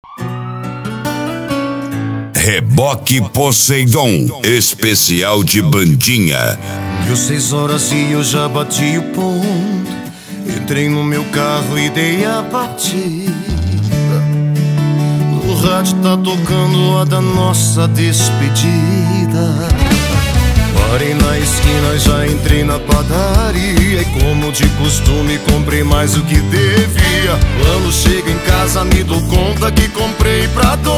Reboque Poseidon, especial de bandinha. Deu 6 horas e eu já bati o ponto. Entrei no meu carro e dei a partida. O rádio tá tocando a da nossa despedida. Parei na esquina, já entrei na padaria. E como de costume comprei mais do que devia. Quando chego em casa me dou conta que comprei pra dois.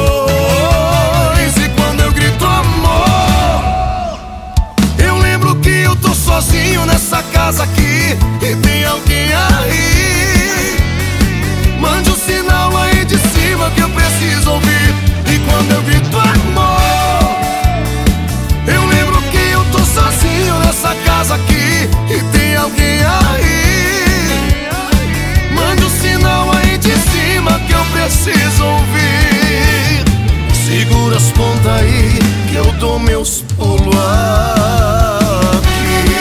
E quando eu grito amor, eu lembro que eu tô sozinho nessa casa aqui e tem alguém aí. Mande um sinal aí de cima que eu preciso ouvir. E quando eu grito amor, eu lembro que eu tô sozinho nessa casa aqui e tem alguém aí. Mande um sinal aí de cima que eu preciso ouvir. Segura as pontas aí que eu dou meus pulos aqui.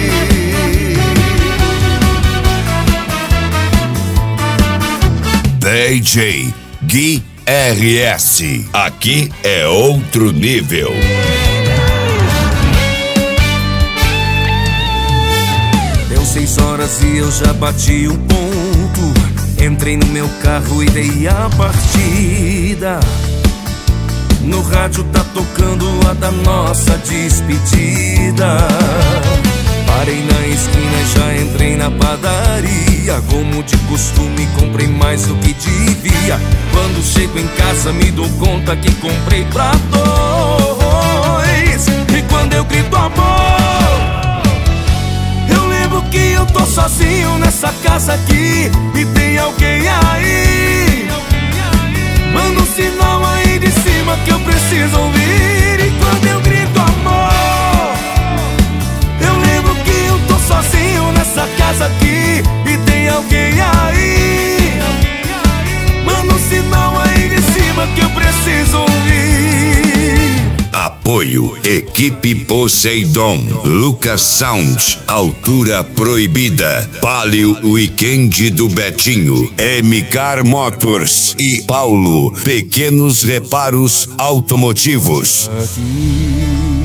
DJ Gui RS, aqui é outro nível. Deu 6 horas e eu já bati o ponto. Entrei no meu carro e dei a partida. No rádio tá tocando a da nossa despedida. Parei na esquina e já entrei na padaria. Como de costume comprei mais do que devia. Quando chego em casa me dou conta que comprei pra dois. E quando eu grito amor, eu lembro que eu tô sozinho nessa casa aqui e tem alguém aí. Manda um sinal aí de cima que eu preciso ouvir. E quando eu grito amor, eu lembro que eu tô sozinho nessa casa aqui e tem alguém aí. Manda um sinal aí de cima que eu preciso ouvir. Apoio Equipe Poseidon, Lucas Sound, Altura Proibida, Palio Weekend do Betinho, MCar Motors e Paulo, Pequenos Reparos Automotivos. Aqui